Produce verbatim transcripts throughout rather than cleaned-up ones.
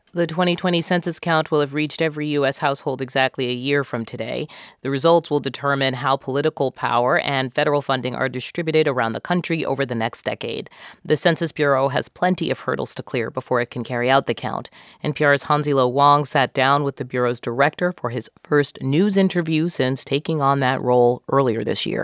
The twenty twenty census count will have reached every U S household exactly a year from today. The results will determine how political power and federal funding are distributed around the country over the next decade. The Census Bureau has plenty of hurdles to clear before it can carry out the count. N P R's Hansi-Lo Wang sat down with the Bureau's director for his first news interview since taking on that role earlier this year.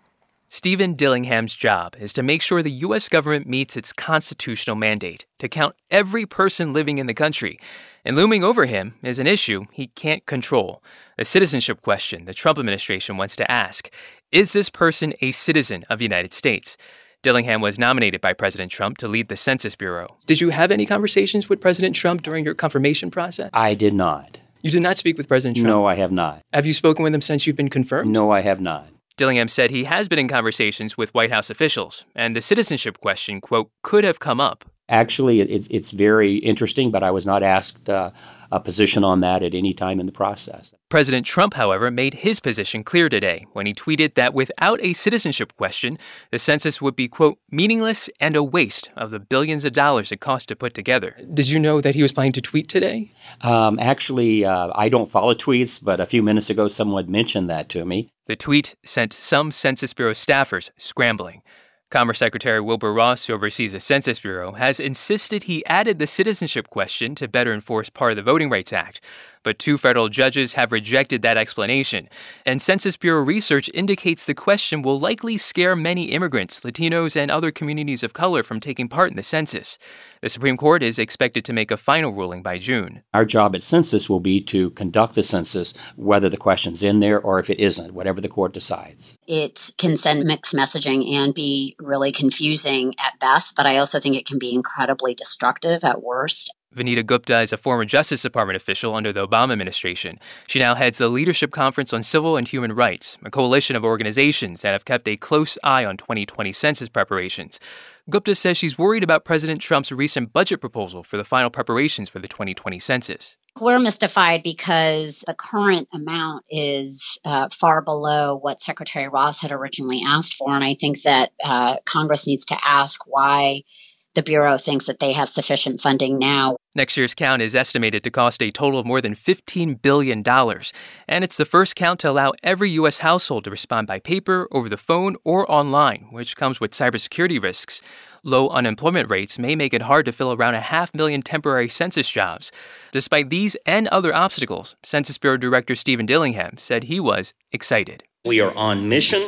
Stephen Dillingham's job is to make sure the U S government meets its constitutional mandate to count every person living in the country. And looming over him is an issue he can't control, the citizenship question the Trump administration wants to ask. Is this person a citizen of the United States? Dillingham was nominated by President Trump to lead the Census Bureau. Did you have any conversations with President Trump during your confirmation process? I did not. You did not speak with President Trump? No, I have not. Have you spoken with him since you've been confirmed? No, I have not. Dillingham said he has been in conversations with White House officials, and the citizenship question, quote, could have come up. Actually, it's it's very interesting, but I was not asked uh, a position on that at any time in the process. President Trump, however, made his position clear today when he tweeted that without a citizenship question, the census would be, quote, meaningless and a waste of the billions of dollars it cost to put together. Did you know that he was planning to tweet today? Um, actually, uh, I don't follow tweets, but a few minutes ago, someone mentioned that to me. The tweet sent some Census Bureau staffers scrambling. Commerce Secretary Wilbur Ross, who oversees the Census Bureau, has insisted he added the citizenship question to better enforce part of the Voting Rights Act. But two federal judges have rejected that explanation. And Census Bureau research indicates the question will likely scare many immigrants, Latinos, and other communities of color from taking part in the census. The Supreme Court is expected to make a final ruling by June. Our job at Census will be to conduct the census, whether the question's in there or if it isn't, whatever the court decides. It can send mixed messaging and be really confusing at best, but I also think it can be incredibly destructive at worst. Vanita Gupta is a former Justice Department official under the Obama administration. She now heads the Leadership Conference on Civil and Human Rights, a coalition of organizations that have kept a close eye on twenty twenty census preparations. Gupta says she's worried about President Trump's recent budget proposal for the final preparations for the twenty twenty census. We're mystified because the current amount is uh, far below what Secretary Ross had originally asked for, and I think that uh, Congress needs to ask why the Bureau thinks that they have sufficient funding now. Next year's count is estimated to cost a total of more than fifteen billion dollars. And it's the first count to allow every U S household to respond by paper, over the phone, or online, which comes with cybersecurity risks. Low unemployment rates may make it hard to fill around a half million temporary census jobs. Despite these and other obstacles, Census Bureau Director Stephen Dillingham said he was excited. We are on mission,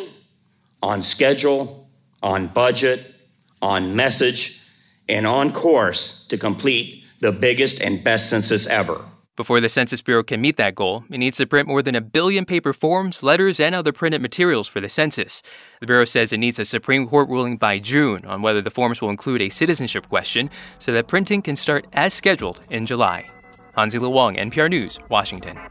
on schedule, on budget, on message, and on course to complete the biggest and best census ever. Before the Census Bureau can meet that goal, it needs to print more than a billion paper forms, letters, and other printed materials for the census. The Bureau says it needs a Supreme Court ruling by June on whether the forms will include a citizenship question so that printing can start as scheduled in July. Hansi-Lo Wang, N P R News, Washington.